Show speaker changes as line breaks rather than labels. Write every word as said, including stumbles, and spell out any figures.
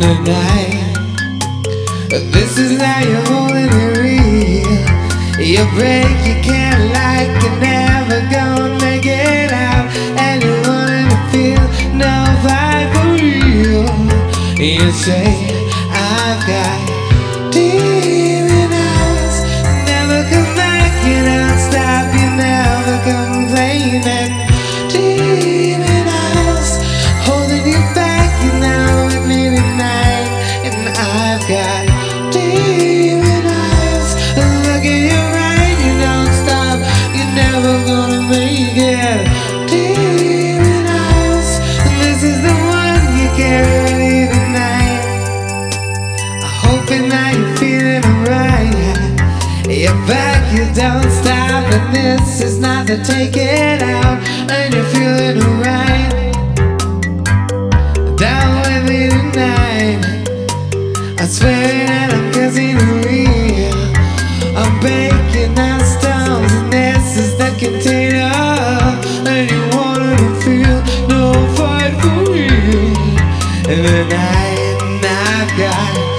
the night. This is how you're holding it real. You break, you can't like, you're never gonna make it out, and you're wanting to feel no vibe for real. You say, I've got demon eyes, never come back, you don't stop, you never complaining. Demon eyes, holding you back, you know with me tonight, and I've got demon eyes, look at you right, you don't stop, you're never gonna make it. Demon eyes, this is the one you carry with you tonight. Hoping that you're feeling alright. You're back, you don't stop, and this is not to take it out, and you're feeling alright. Down with me tonight. I swear that I'm getting real. I'm baking out stones, and this is the container, and you wanted to feel no fight for real. And the night, and I've got